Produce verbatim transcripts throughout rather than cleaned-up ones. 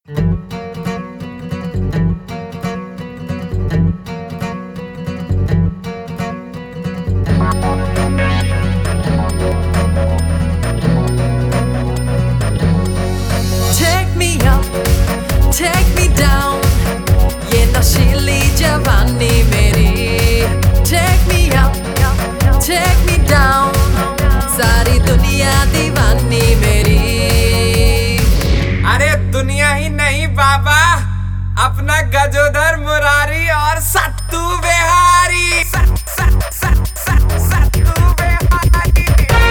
Take me up, take me down, ये नशीली जवानी मेरी। Take me up, take me down, सारी दुनिया दीवानी मेरी। अरे दुनिया ही नहीं बाबा, अपना गजोदर मुरारी और सत्तू बिहारी। सत, सत, सत, सत, सत्तू बिहारी।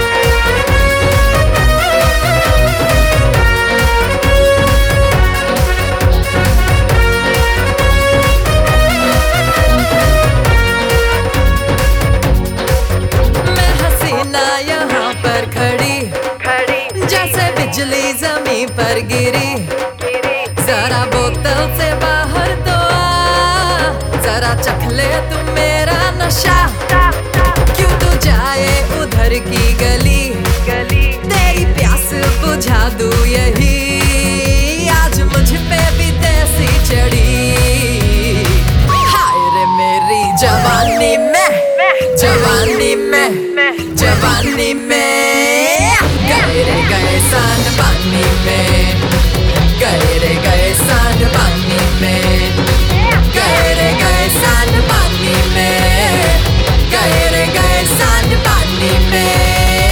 मैं हसीना यहाँ पर खड़ी खड़ी जैसे बिजली जमीन पर गिरी। जरा बोतल से बाहर तो आ, जरा चख ले तू मेरा नशा। क्यों तू जाए उधर की गली गली, तेरी प्यास बुझा दूं यही। आज मुझ पे भी देसी चढ़ी, हाय रे मेरी जवानी में, जवानी में, जवानी में। गए रे गए सान पानी में, गए रे गए सान पानी में, गए रे गए सान पानी में, गए रे गए सान पानी में।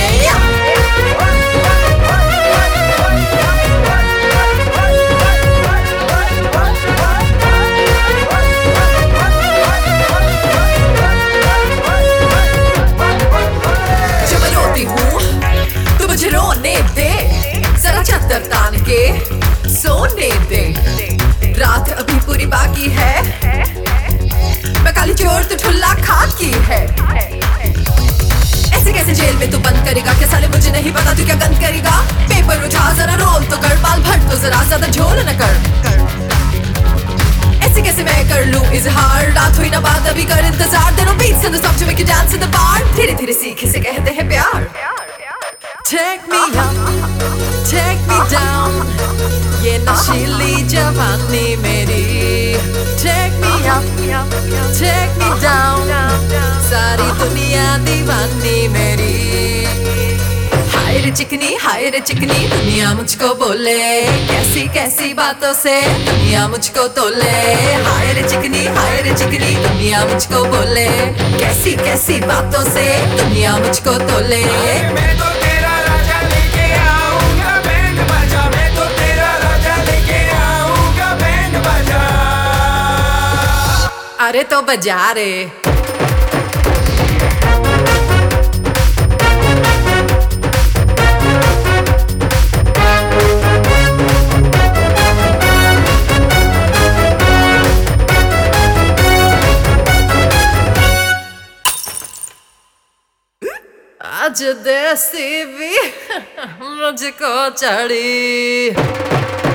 जब मैं रोती हूँ तो मुझे रोने दे, जरा चद्दर तान के सोने दे। रात अभी पूरी बाकी है, मैं काली चोर तो ठुल्ला खाकी है। ऐसे कैसे जेल में तू बंद करेगा, क्या साले मुझे नहीं पता तू क्या गंद करेगा। पेपर उठा जरा रोल तो कर, बाल भर तो जरा ज्यादा झोल न कर। ऐसे कैसे मैं कर लूं इजहार, रात हुई ना बात अभी कर इंतजार। There are beats in the song to make you dance in the bar, धीरे धीरे सीख इसे कहते हैं प्यार। Take me up, take me down, ये नशीली जवानी मेरी। Take me up, take me down, सारी दुनिया दीवानी मेरी। हाय रे चिकनी, हाय रे चिकनी, दुनिया मुझको बोले कैसी कैसी बातों से दुनिया मुझको तोले। हाय रे चिकनी, हाय रे चिकनी, दुनिया मुझको बोले कैसी कैसी बातों से दुनिया मुझको तोले। मैं तो तेरा राजा लेके आऊंगा बैंड बाजा, मैं तो तेरा राजा लेके आऊंगा बैंड बाजा। अरे तो बजा रे। आज देसी भी मुझको चढ़ी।